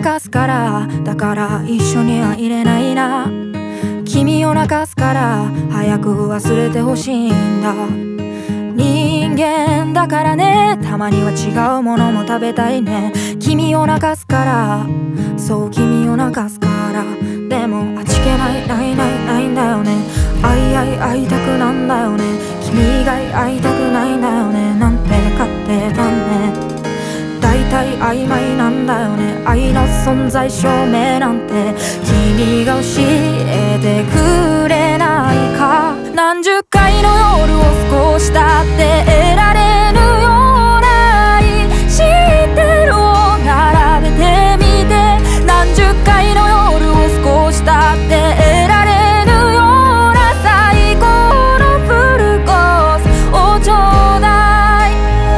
かすから、だから一緒にはいれないな。君を泣かすから早く忘れてほしいんだ。人間だからね、たまには違うものも食べたいね。君を泣かすから、そう君を泣かすから。でも味気ないないないないんだよね。会いたくなんだよね。君以外会いたくないんだよね。なんて勝手だね。大体曖昧なんだよね。愛の存在証明なんて君が教えてくれないか。何十回の夜を少し経って得られぬような愛知ってるを並べてみて。何十回の夜を少し経って得られぬような最高のフルコースをちょうだい。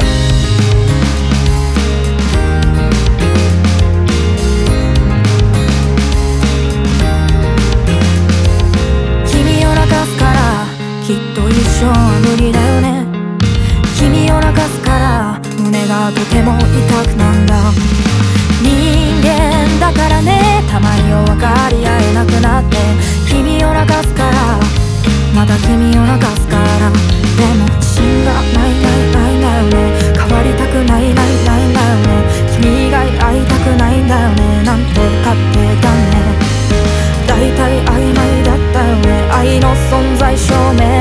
君を泣かすからきっと一生は無理だよね。君を泣かすから胸がとても痛くなんだ。人間だからね、たまには分かり合えなくなって。君を泣かすから、また君を泣かすから。でも自信がないないないんだよね。変わりたくないないないんだよね。君以外会いたくないんだよね。なんて勝手だね。大体曖昧だったよね。愛の存在証明